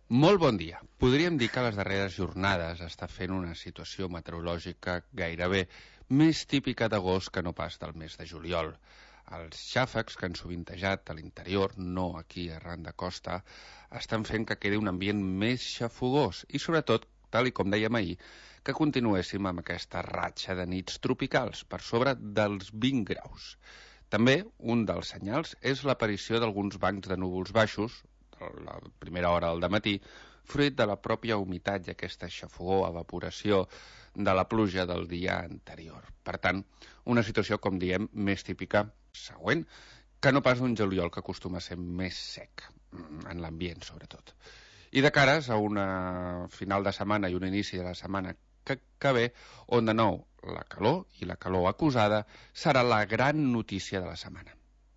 Molt bon dia. Podríem dir que les darreres jornades està fent una situació meteorològica gairebé més típica d'agost que no pas del mes de juliol. Els xàfecs que han sovintejat a l'interior, no aquí arran de costa, estan fent que quedi un ambient més xafogós i, sobretot, tal i com dèiem ahir, que continuéssim amb aquesta ratxa de nits tropicals per sobre dels 20 graus. També un dels senyals és l'aparició d'alguns bancs de núvols baixos, a la primera hora del dematí, fruit de la pròpia humitat i aquesta xafogor, evaporació de la pluja del dia anterior. Per tant, una situació, com diem, més típica, següent, que no pas un juliol que acostuma a ser més sec, en l'ambient sobretot. I de cares a una final de setmana i un inici de la setmana que ve, on de nou la calor i la calor acusada serà la gran notícia de la setmana.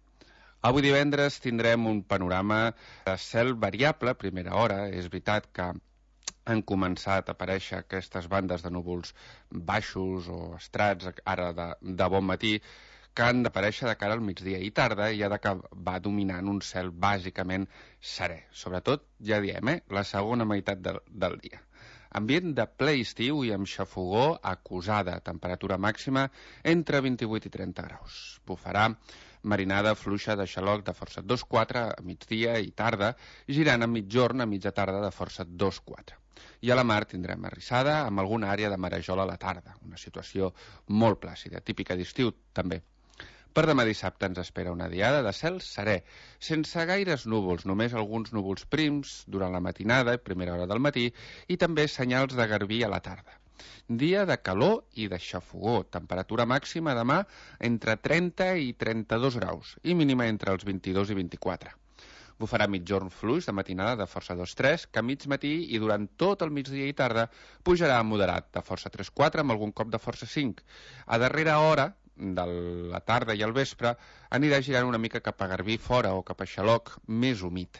Avui divendres tindrem un panorama de cel variable a primera hora. És veritat que han començat a aparèixer aquestes bandes de núvols baixos o estrats ara de bon matí que han d'aparèixer de cara al migdia i tarda i ha d'acabar dominant un cel bàsicament serè. Sobretot, ja diem, la segona meitat del dia. Ambient de ple estiu i amb xafogor acusada, temperatura màxima entre 28 i 30 graus. Bufarà marinada fluixa de xaloc de força 2-4 a migdia i tarda, girant a mitjorn a mitja tarda de força 2-4. I a la mar tindrem arrissada amb alguna àrea de marejol a la tarda, una situació molt plàcida, típica d'estiu també. Per demà dissabte ens espera una diada de cel serè, sense gaires núvols, només alguns núvols prims durant la matinada i primera hora del matí i també senyals de garbí a la tarda. Dia de calor i de xafogor, temperatura màxima demà entre 30 i 32 graus i mínima entre els 22 i 24. Bufarà mitjorn fluix de matinada de força 2-3, que a mig matí i durant tot el migdia i tarda pujarà a moderat de força 3-4 amb algun cop de força 5. A darrera hora de la tarda i al vespre anirà girant una mica cap a Garbí fora o cap a Xaloc més humit.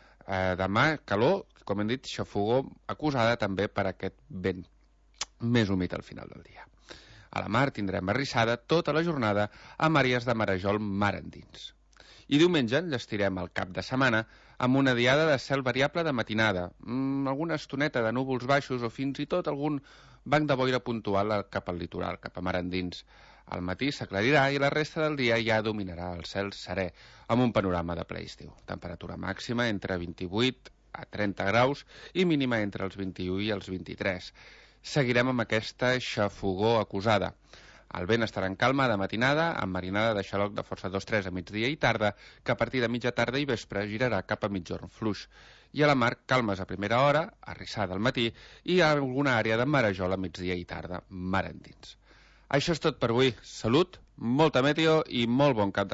Demà calor, com hem dit, xafogor acusada també per aquest vent més humit al final del dia. A la mar tindrem arrissada tota la jornada amb àrees de marejol mar endins. I diumenge enllestirem el cap de setmana amb una diada de cel variable de matinada, alguna estoneta de núvols baixos o fins i tot algun banc de boira puntual cap al litoral, cap a mar endins. Al matí s'aclarirà i la resta del dia ja dominarà el cel serè, amb un panorama de ple estiu. Temperatura màxima entre 28 a 30 graus i mínima entre els 21 i els 23. Seguirem amb aquesta xafogor acusada. El vent estarà en calma de matinada, amb marinada de xaloc de força 2-3 a migdia i tarda, que a partir de mitja tarda i vespre girarà cap a mitjorn fluix. I a la mar, calmes a primera hora, arrissada al matí, i alguna àrea de marejol a migdia i tarda, mar endins. Això és tot per avui. Salut, molta meteo i molt bon cap de